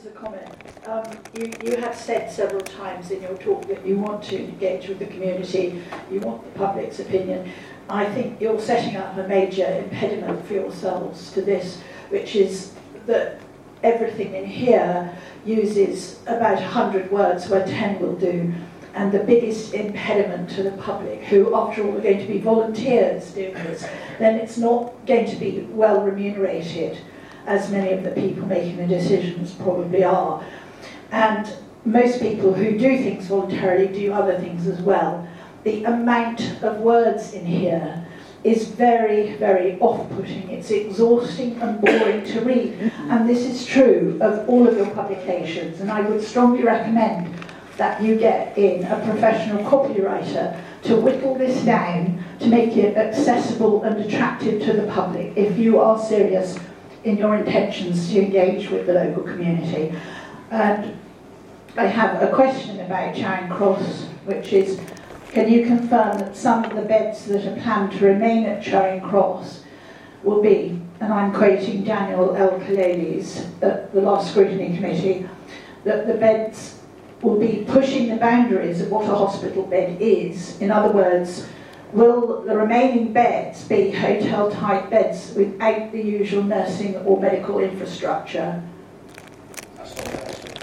as a comment. You have said several times in your talk that you want to engage with the community, you want the public's opinion. I think you're setting up a major impediment for yourselves to this, which is that everything in here uses about 100 words where 10 will do. And the biggest impediment to the public, who after all are going to be volunteers doing this, then it's not going to be well remunerated, as many of the people making the decisions probably are. And most people who do things voluntarily do other things as well. The amount of words in here is very, very off-putting. It's exhausting and boring to read. And this is true of all of your publications. And I would strongly recommend that you get in a professional copywriter to whittle this down to make it accessible and attractive to the public if you are serious in your intentions to engage with the local community. And I have a question about Charing Cross, which is, can you confirm that some of the beds that are planned to remain at Charing Cross will be, and I'm quoting Daniel L. Kalelis at the last scrutiny committee, that the beds will be pushing the boundaries of what a hospital bed is. In other words, will the remaining beds be hotel-type beds without the usual nursing or medical infrastructure? That's not the answer.